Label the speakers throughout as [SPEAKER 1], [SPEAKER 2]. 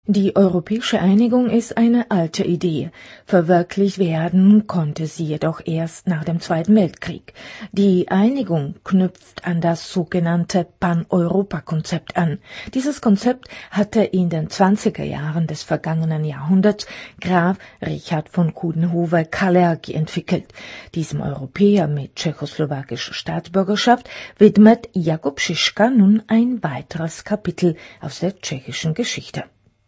[SPEAKER 1] Die europäische Einigung ist eine alte Idee. Verwirklicht werden konnte sie jedoch erst nach dem Zweiten Weltkrieg. Die Einigung knüpft an das sogenannte Pan-Europa-Konzept an. Dieses Konzept hatte in den 20er Jahren des vergangenen Jahrhunderts Graf Richard von Coudenhove-Kalergi entwickelt. Diesem Europäer mit tschechoslowakischer Staatsbürgerschaft widmet Jakub Šiška nun ein weiteres Kapitel aus der tschechischen Geschichte.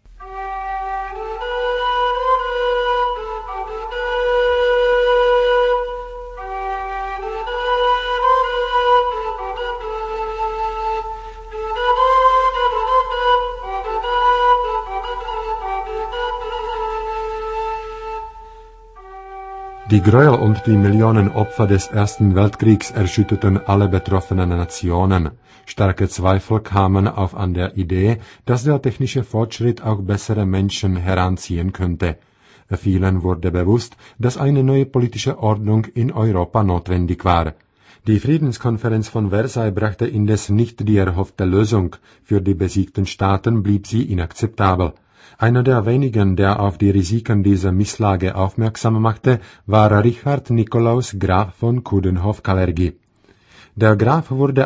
[SPEAKER 2] Die Gräuel und die Millionen Opfer des Ersten Weltkriegs erschütterten alle betroffenen Nationen. Starke Zweifel kamen auf an der Idee, dass der technische Fortschritt auch bessere Menschen heranziehen könnte. Vielen wurde bewusst, dass eine neue politische Ordnung in Europa notwendig war. Die Friedenskonferenz von Versailles brachte indes nicht die erhoffte Lösung. Für die besiegten Staaten blieb sie inakzeptabel. Einer der wenigen, der auf die Risiken dieser Misslage aufmerksam machte, war Richard Nikolaus Graf von Coudenhove-Kalergi. Der Graf wurde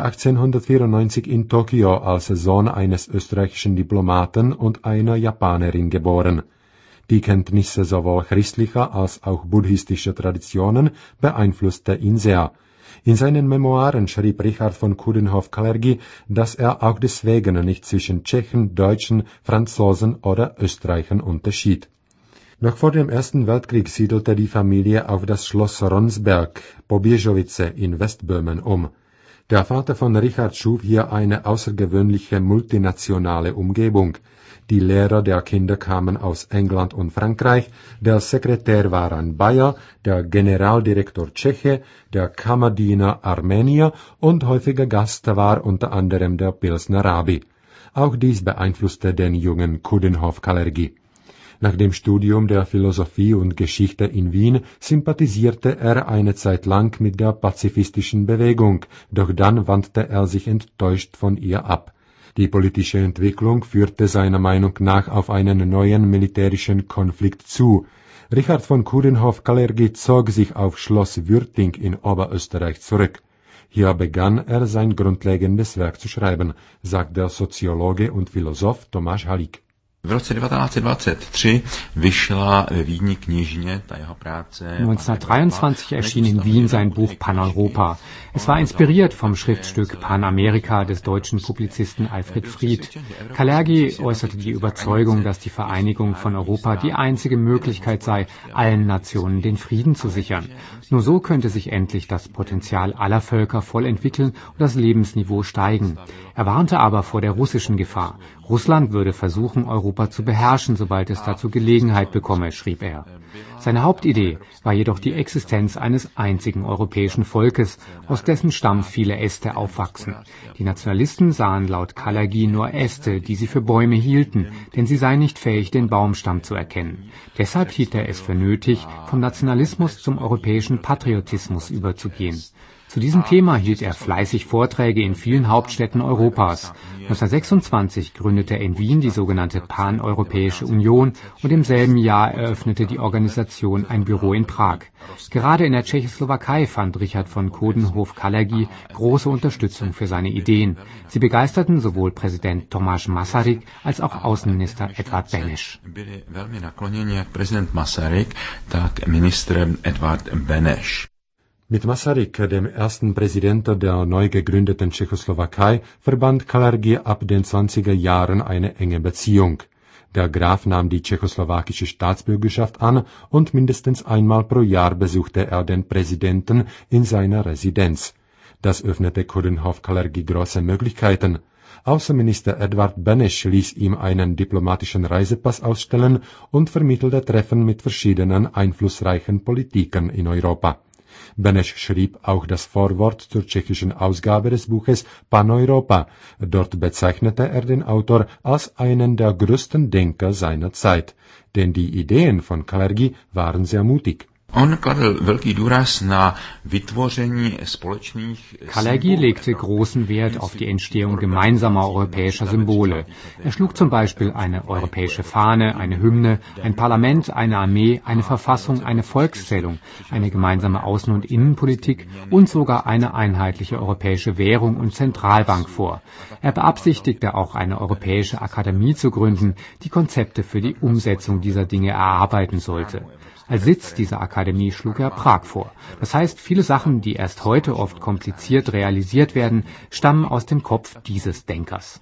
[SPEAKER 2] 1894 in Tokio als Sohn eines österreichischen Diplomaten und einer Japanerin geboren. Die Kenntnisse sowohl christlicher als auch buddhistischer Traditionen beeinflusste ihn sehr. In seinen Memoiren schrieb Richard von Coudenhove-Kalergi, dass er auch deswegen nicht zwischen Tschechen, Deutschen, Franzosen oder Österreichern unterschied. Noch vor dem Ersten Weltkrieg siedelte die Familie auf das Schloss Ronsberg, Pobieżowice in Westböhmen um. Der Vater von Richard schuf hier eine außergewöhnliche multinationale Umgebung. Die Lehrer der Kinder kamen aus England und Frankreich, der Sekretär war ein Bayer, der Generaldirektor Tscheche, der Kammerdiener Armenier und häufiger Gast war unter anderem der Pilsner Rabbi. Auch dies beeinflusste den jungen Coudenhove-Kalergi. Nach dem Studium der Philosophie und Geschichte in Wien sympathisierte er eine Zeit lang mit der pazifistischen Bewegung, doch dann wandte er sich enttäuscht von ihr ab. Die politische Entwicklung führte seiner Meinung nach auf einen neuen militärischen Konflikt zu. Richard von Coudenhove-Kalergi zog sich auf Schloss Würting in Oberösterreich zurück. Hier begann er sein grundlegendes Werk zu schreiben, sagt der Soziologe und Philosoph Tomáš Halík.
[SPEAKER 3] V roce 1923 vyšla ve Vídni knižně, ta jeho práce.
[SPEAKER 4] 1923 erschien in Wien sein Buch Pan-Europa. Es war inspiriert vom Schriftstück Panamerika des deutschen Publizisten Alfred Fried. Kalergi äußerte die Überzeugung, dass die Vereinigung von Europa die einzige Möglichkeit sei, allen Nationen den Frieden zu sichern. Nur so könnte sich endlich das Potenzial aller Völker voll entwickeln und das Lebensniveau steigen. Er warnte aber vor der russischen Gefahr. Russland würde versuchen, Europa zu beherrschen, sobald es dazu Gelegenheit bekomme, schrieb er. Seine Hauptidee war jedoch die Existenz eines einzigen europäischen Volkes, aus dessen Stamm viele Äste aufwachsen. Die Nationalisten sahen laut Kalergi nur Äste, die sie für Bäume hielten, denn sie seien nicht fähig, den Baumstamm zu erkennen. Deshalb hielt er es für nötig, vom Nationalismus zum europäischen Patriotismus überzugehen. Zu diesem Thema hielt er fleißig Vorträge in vielen Hauptstädten Europas. 1926 gründete er in Wien die sogenannte Pan-Europäische Union und im selben Jahr eröffnete die Organisation ein Büro in Prag. Gerade in der Tschechoslowakei fand Richard von Coudenhove-Kalergi große Unterstützung für seine Ideen. Sie begeisterten sowohl Präsident Tomáš Masaryk als auch Außenminister Edvard Beneš.
[SPEAKER 3] Byli velmi nakloněni jak prezident Masaryk, tak ministr Edvard Beneš.
[SPEAKER 2] Mit Masaryk, dem ersten Präsidenten der neu gegründeten Tschechoslowakei, verband Kalergi ab den 20er Jahren eine enge Beziehung. Der Graf nahm die tschechoslowakische Staatsbürgerschaft an und mindestens einmal pro Jahr besuchte er den Präsidenten in seiner Residenz. Das öffnete Coudenhove-Kalergi große Möglichkeiten. Außenminister Edvard Beneš ließ ihm einen diplomatischen Reisepass ausstellen und vermittelte Treffen mit verschiedenen einflussreichen Politikern in Europa. Beneš schrieb auch das Vorwort zur tschechischen Ausgabe des Buches Pan-Europa. Dort bezeichnete er den Autor als einen der größten Denker seiner Zeit, denn die Ideen von Kalergi waren sehr mutig.
[SPEAKER 4] Kalergi legte großen Wert auf die Entstehung gemeinsamer europäischer Symbole. Er schlug zum Beispiel eine europäische Fahne, eine Hymne, ein Parlament, eine Armee, eine Verfassung, eine Volkszählung, eine gemeinsame Außen- und Innenpolitik und sogar eine einheitliche europäische Währung und Zentralbank vor. Er beabsichtigte auch eine europäische Akademie zu gründen, die Konzepte für die Umsetzung dieser Dinge erarbeiten sollte. Als Sitz dieser Akademie schlug er Prag vor. Das heißt, viele Sachen, die erst heute oft kompliziert realisiert werden, stammen aus dem Kopf dieses Denkers.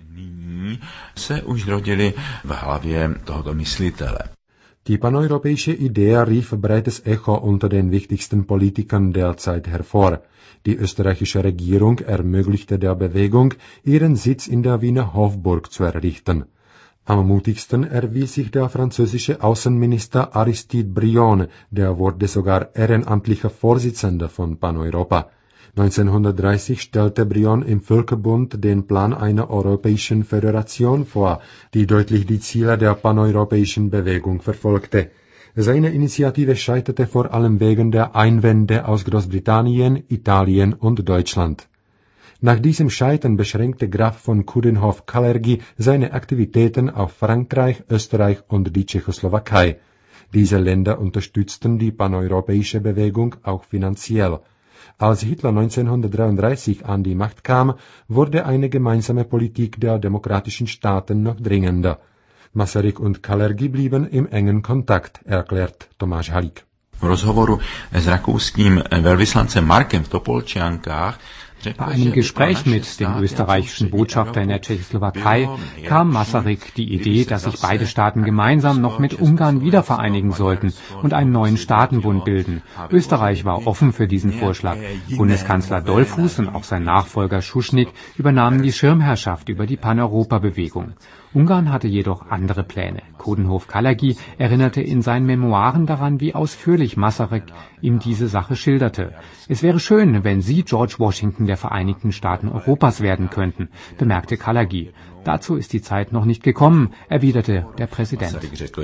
[SPEAKER 2] Die paneuropäische Idee rief breites Echo unter den wichtigsten Politikern der Zeit hervor. Die österreichische Regierung ermöglichte der Bewegung, ihren Sitz in der Wiener Hofburg zu errichten. Am mutigsten erwies sich der französische Außenminister Aristide Briand, der wurde sogar ehrenamtlicher Vorsitzender von Paneuropa. 1930 stellte Briand im Völkerbund den Plan einer europäischen Föderation vor, die deutlich die Ziele der paneuropäischen Bewegung verfolgte. Seine Initiative scheiterte vor allem wegen der Einwände aus Großbritannien, Italien und Deutschland. Nach diesem Scheitern beschränkte Graf von Coudenhove-Kalergi seine Aktivitäten auf Frankreich, Österreich und die Tschechoslowakei. Diese Länder unterstützten die paneuropäische Bewegung auch finanziell. Als Hitler 1933 an die Macht kam, wurde eine gemeinsame Politik der demokratischen Staaten noch dringender. Masaryk und Kalergi blieben im engen Kontakt, erklärt Tomáš Halík.
[SPEAKER 3] V rozhovoru s rakouským veľvyslancem Markem v Topolčiankách
[SPEAKER 4] Bei einem Gespräch mit dem österreichischen Botschafter in der Tschechoslowakei kam Masaryk die Idee, dass sich beide Staaten gemeinsam noch mit Ungarn wiedervereinigen sollten und einen neuen Staatenbund bilden. Österreich war offen für diesen Vorschlag. Bundeskanzler Dollfuß und auch sein Nachfolger Schuschnigg übernahmen die Schirmherrschaft über die Paneuropa-Bewegung. Ungarn hatte jedoch andere Pläne. Coudenhove-Kalergi erinnerte in seinen Memoiren daran, wie ausführlich Masaryk ihm diese Sache schilderte. Es wäre schön, wenn Sie George Washington der Vereinigten Staaten Europas werden könnten, bemerkte Kalergi. Dazu ist die Zeit noch nicht gekommen, erwiderte der Präsident.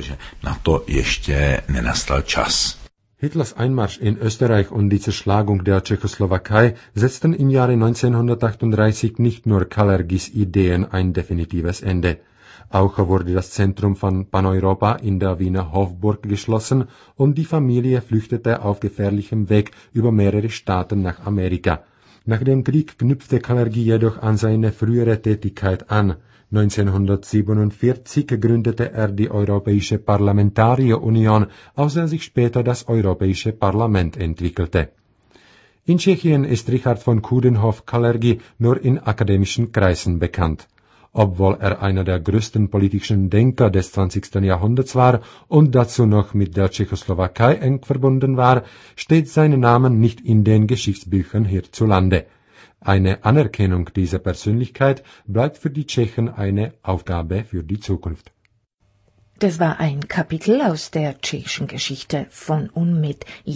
[SPEAKER 2] Hitlers Einmarsch in Österreich und die Zerschlagung der Tschechoslowakei setzten im Jahre 1938 nicht nur Kalergis Ideen ein definitives Ende. Auch wurde das Zentrum von Paneuropa in der Wiener Hofburg geschlossen und die Familie flüchtete auf gefährlichem Weg über mehrere Staaten nach Amerika. Nach dem Krieg knüpfte Kalergi jedoch an seine frühere Tätigkeit an. 1947 gründete er die Europäische Parlamentarierunion, aus der sich später das Europäische Parlament entwickelte. In Tschechien ist Richard von Coudenhove-Kalergi nur in akademischen Kreisen bekannt. Obwohl er einer der größten politischen Denker des 20. Jahrhunderts war und dazu noch mit der Tschechoslowakei eng verbunden war, steht sein Name nicht in den Geschichtsbüchern hierzulande. Eine Anerkennung dieser Persönlichkeit bleibt für die Tschechen eine Aufgabe für die Zukunft.
[SPEAKER 1] Das war ein Kapitel aus der tschechischen Geschichte von und mit